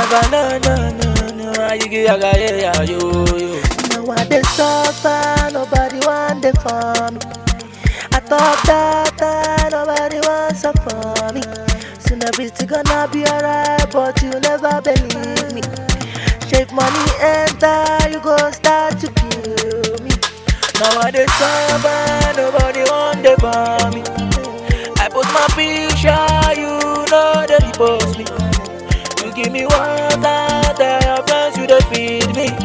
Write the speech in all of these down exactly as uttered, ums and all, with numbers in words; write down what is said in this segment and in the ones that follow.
never know, no, no, no. You get a guy, yeah, yo, yo. Now I dey suffer, nobody want dey for me. I thought that uh, nobody wants for me. Soon everything gonna be alright, but you never believe me. Shake money enter, you go start to kill me. Now I dey suffer, nobody want dey for me. I put my picture, you know they repost me. You give me water, tell your friends you dey feed me.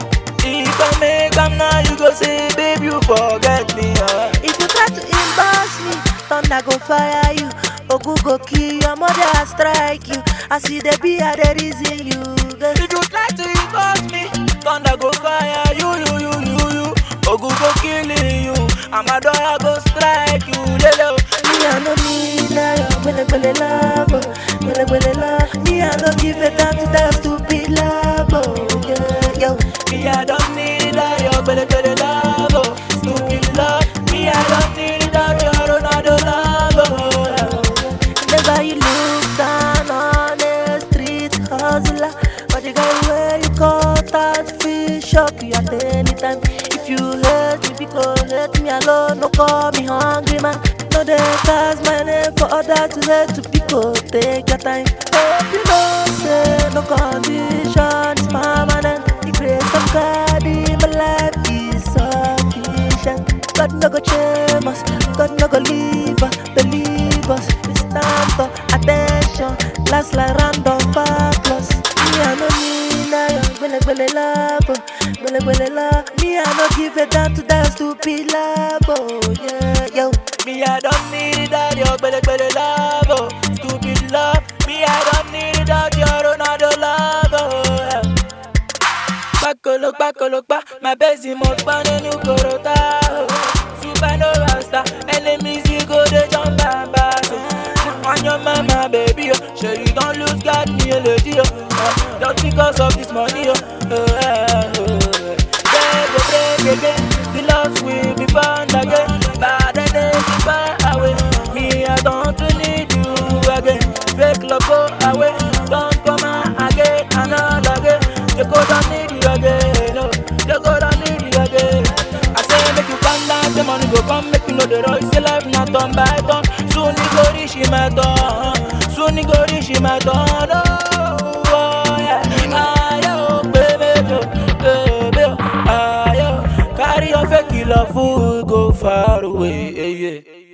If I make them now, you go say, babe, you forget me. Uh. If you try to embarrass me, thunder go fire you. Ogu go kill your mother, strike you. I see the be a the reason you. If you try to embarrass me, thunder go fire you, you, you, you, you. Ogu go kill you. I'm a dog, go strike you. Lelo. Me I no need that, bele bele love, bele bele love. Me I no give it down to that stupid love, oh yeah, yo. Me I don't need that, your bele bele love, oh. Stupid love. Me I don't need that, your Ronaldo love, oh. Never you look down on the street hustler, but the guy where you caught that fish up you at any time. If you hate me because hate me alone, no call me hungry man. No they cast my name for other to hate to people, take your time. Hope you know say no conditions permanent. The grace of God in my life is sufficient. God no go change us, God no go leave us, believe us. It's time for attention, last like random applause. Me I no need that, bele bele love, bele bele love. Me I no give it down to that stupid love, oh yeah, yo. Me I don't need that, your bele bele love, oh. Stupid love. Me I don't need that, your Ronaldo love, oh. Bakolo, bakolo, ba. My busy mouth, banana, korota, oh. Supernova star, enemies, you go, they jump and back, oh. On your mama, baby, oh. Sure you don't lose God, me a lady, oh. Uh, just because of this money, oh. Uh, uh, uh. Break, break, again. The loves will be found again. Bad and they be far away. Me, I don't need you again. Fake love, go away. Don't come out again, another again. You go don't need you again, no. You go don't need you again. I say make you calm down, say money go come, make you know the road. Say life not turn by turn. Soon you go reach my turn. Soon you go reach my turn. Oh, oh yeah. Ayo, baby, baby, ayo. Carry your fake love, fool, go far away. Yeah, yeah.